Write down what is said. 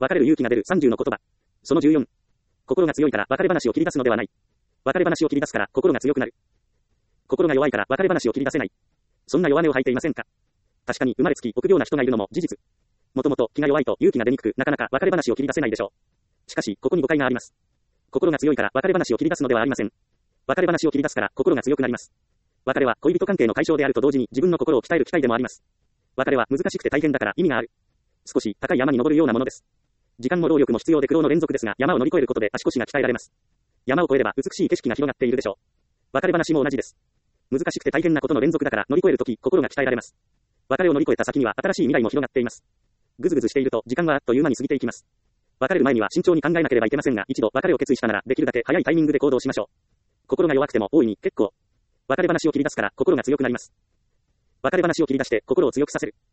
別れる勇気が出る30の言葉。その14。心が強いから別れ話を切り出すのではない。別れ話を切り出すから心が強くなる。心が弱いから別れ話を切り出せない。そんな弱音を吐いていませんか？確かに生まれつき臆病な人がいるのも事実。もともと気が弱いと勇気が出にくく、なかなか別れ話を切り出せないでしょう。しかし、ここに誤解があります。心が強いから別れ話を切り出すのではありません。別れ話を切り出すから心が強くなります。別れは恋人関係の解消であると同時に自分の心を鍛える機会でもあります。別れは難しくて大変だから意味がある。少し高い山に登るようなものです。時間も労力も必要で苦労の連続ですが、山を乗り越えることで足腰が鍛えられます。山を越えれば美しい景色が広がっているでしょう。別れ話も同じです。難しくて大変なことの連続だから乗り越えるとき心が鍛えられます。別れを乗り越えた先には新しい未来も広がっています。ぐずぐずしていると時間はあっという間に過ぎていきます。別れる前には慎重に考えなければいけませんが、一度別れを決意したならできるだけ早いタイミングで行動しましょう。心が弱くても大いに結構。別れ話を切り出すから心が強くなります。別れ話を切り出して心を強くさせる。